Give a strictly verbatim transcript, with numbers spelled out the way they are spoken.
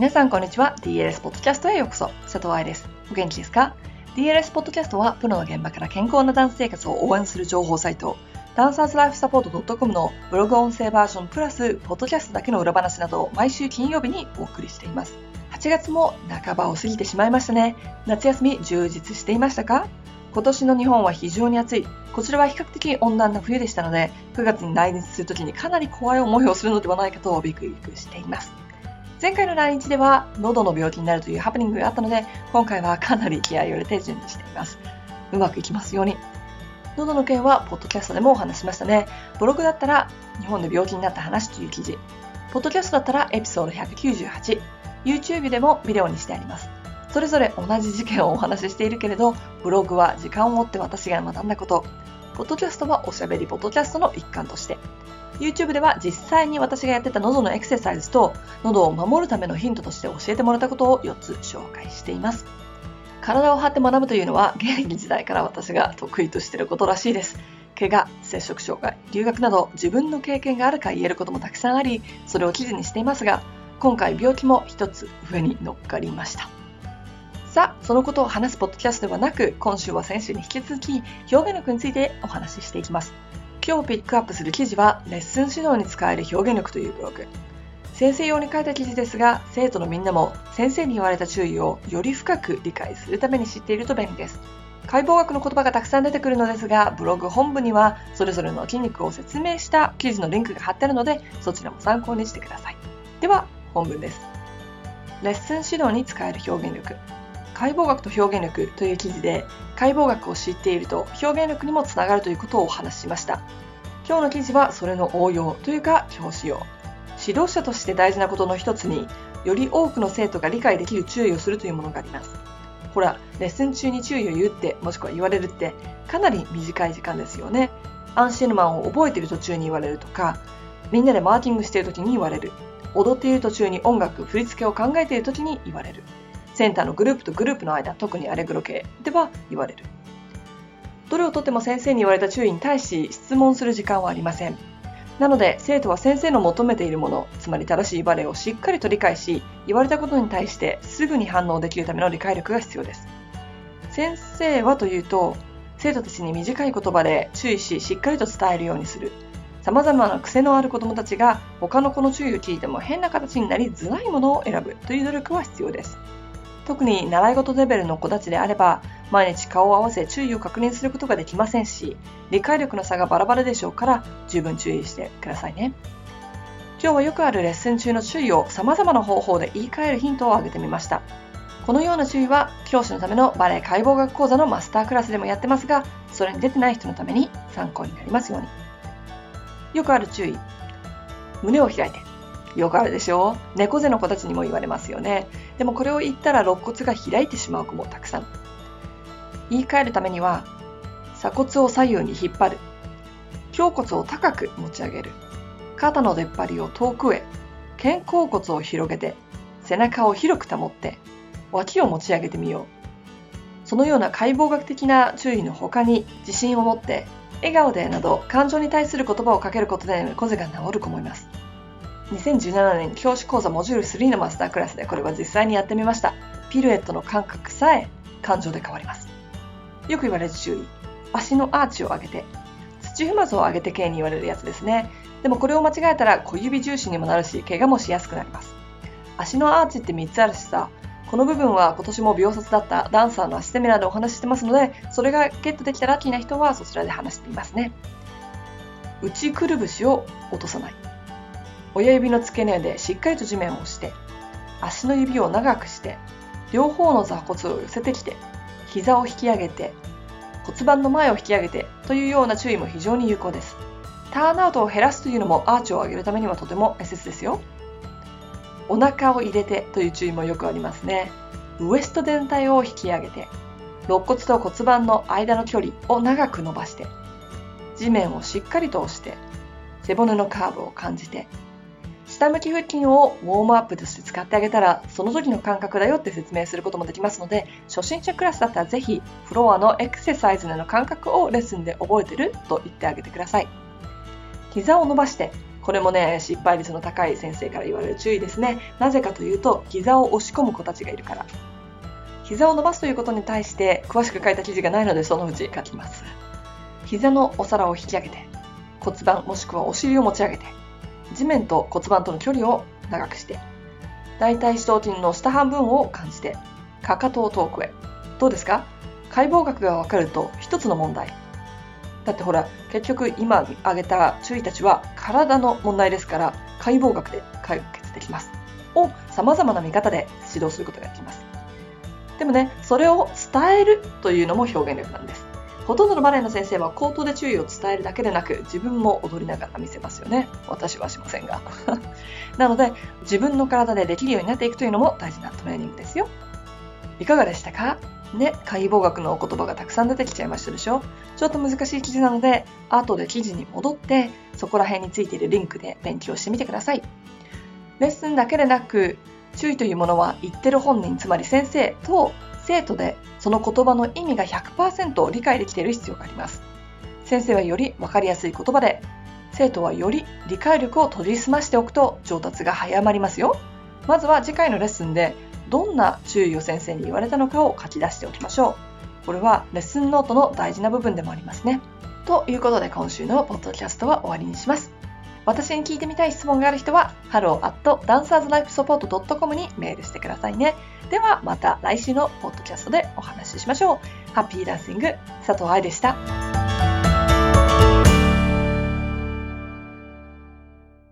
皆さんこんにちは。 ディーエルエス ポッドキャストへようこそ。佐藤愛です。お元気ですか？ ディーエルエス ポッドキャストはプロの現場から健康なダンス生活を応援する情報サイト、ダンサーズライフサポート .com のブログ音声バージョンプラスポッドキャストだけの裏話などを毎週金曜日にお送りしています。はちがつも半ばを過ぎてしまいましたね。夏休み充実していましたか？今年の日本は非常に暑い。こちらは比較的温暖な冬でしたので、くがつに来日するときにかなり怖い思いをするのではないかとビクビクしています。前回の来日では喉の病気になるというハプニングがあったので、今回はかなり気合を入れて準備しています。うまくいきますように。喉の件はポッドキャストでもお話しましたね。ブログだったら日本で病気になった話という記事、ポッドキャストだったらエピソードひゃくきゅうじゅうはち、YouTube でもビデオにしてあります。それぞれ同じ事件をお話ししているけれど、ブログは時間を追って私が学んだこと、ポッドキャストはおしゃべりポッドキャストの一環として、YouTube では実際に私がやってた喉のエクササイズと喉を守るためのヒントとして教えてもらったことをよっつ紹介しています。体を張って学ぶというのは現役時代から私が得意としていることらしいです。怪我、摂食障害、留学など自分の経験があるか言えることもたくさんあり、それを記事にしていますが、今回病気も一つ上に乗っかりました。さあ、そのことを話すポッドキャストではなく、今週は先週に引き続き表現力についてお話ししていきます。今日ピックアップする記事はレッスン指導に使える表現力というブログ。先生用に書いた記事ですが、生徒のみんなも先生に言われた注意をより深く理解するために知っていると便利です。解剖学の言葉がたくさん出てくるのですが、ブログ本部にはそれぞれの筋肉を説明した記事のリンクが貼ってあるので、そちらも参考にしてください。では本文です。レッスン指導に使える表現力。解剖学と表現力という記事で、解剖学を知っていると表現力にもつながるということをお話ししました。今日の記事はそれの応用というか教師用。指導者として大事なことの一つに、より多くの生徒が理解できる注意をするというものがあります。ほら、レッスン中に注意を言うって、もしくは言われるってかなり短い時間ですよね。アンシェルマンを覚えている途中に言われるとか、みんなでマーキングしている時に言われる。踊っている途中に音楽、振り付けを考えている時に言われる。センターのグループとグループの間、特にアレグロ系では言われる。どれをとっても先生に言われた注意に対し質問する時間はありません。なので生徒は先生の求めているもの、つまり正しいバレエをしっかりと理解し、言われたことに対してすぐに反応できるための理解力が必要です。先生はというと、生徒たちに短い言葉で注意し、しっかりと伝えるようにする。様々な癖のある子どもたちが他の子の注意を聞いても変な形になりづらいものを選ぶという努力は必要です。特に習い事レベルの子たちであれば、毎日顔を合わせ注意を確認することができませんし、理解力の差がバラバラでしょうから、十分注意してくださいね。今日はよくあるレッスン中の注意を様々な方法で言い換えるヒントを挙げてみました。このような注意は教師のためのバレエ解剖学講座のマスタークラスでもやってますが、それに出てない人のために参考になりますように。よくある注意。胸を開いて。よくあるでしょう。猫背の子たちにも言われますよね。でもこれを言ったら肋骨が開いてしまう子もたくさん。言い換えるためには、鎖骨を左右に引っ張る。胸骨を高く持ち上げる。肩の出っ張りを遠くへ。肩甲骨を広げて、背中を広く保って、脇を持ち上げてみよう。そのような解剖学的な注意の他に、自信を持って、笑顔でなど感情に対する言葉をかけることで猫背が治る子もいます。にせんじゅうななねん教師講座モジュールスリーのマスタークラスでこれは実際にやってみました。ピルエットの感覚さえ感情で変わります。よく言われる注意。足のアーチを上げて、土踏まずを上げて系に言われるやつですね。でもこれを間違えたら小指重心にもなるし、怪我もしやすくなります。足のアーチってみっつあるしさ、この部分は今年も秒殺だったダンサーの足セミナーでお話ししてますので、それがゲットできたラッキーな人はそちらで話していますね。内くるぶしを落とさない。親指の付け根でしっかりと地面を押して、足の指を長くして、両方の座骨を寄せてきて、膝を引き上げて、骨盤の前を引き上げてというような注意も非常に有効です。ターンアウトを減らすというのもアーチを上げるためにはとても大切ですよ。お腹を入れてという注意もよくありますね。ウエスト全体を引き上げて、肋骨と骨盤の間の距離を長く伸ばして、地面をしっかりと押して、背骨のカーブを感じて、下向き腹筋をウォームアップとして使ってあげたら、その時の感覚だよって説明することもできますので、初心者クラスだったらぜひフロアのエクササイズでの感覚をレッスンで覚えてると言ってあげてください。膝を伸ばしてこれもね、失敗率の高い先生から言われる注意ですね。なぜかというと、膝を押し込む子たちがいるから。膝を伸ばすということに対して詳しく書いた記事がないので、そのうち書きます。膝のお皿を引き上げて、骨盤もしくはお尻を持ち上げて、地面と骨盤との距離を長くして、大腿四頭筋の下半分を感じて、かかとを遠くへ。どうですか？解剖学が分かると一つの問題。だってほら、結局今挙げた注意たちは体の問題ですから、解剖学で解決できます。を様々な見方で指導することができます。でもね、それを伝えるというのも表現力なんです。ほとんどのバレエの先生は口頭で注意を伝えるだけでなく、自分も踊りながら見せますよね。私はしませんが。なので、自分の体でできるようになっていくというのも大事なトレーニングですよ。いかがでしたか？ね、解剖学の言葉がたくさん出てきちゃいましたでしょ？ちょっと難しい記事なので、後で記事に戻って、そこら辺についているリンクで勉強してみてください。レッスンだけでなく、注意というものは言ってる本人、つまり先生と生徒でその言葉の意味が ひゃくパーセント 理解できている必要があります。先生はより分かりやすい言葉で、生徒はより理解力を研ぎ澄ましておくと上達が早まりますよ。まずは次回のレッスンでどんな注意を先生に言われたのかを書き出しておきましょう。これはレッスンノートの大事な部分でもありますね。ということで今週のポッドキャストは終わりにします。私に聞いてみたい質問がある人は ハロー アット ダンサーズライフサポート ドットコム にメールしてくださいね。ではまた来週のポッドキャストでお話ししましょう。ハッピーダンシング、佐藤愛でした。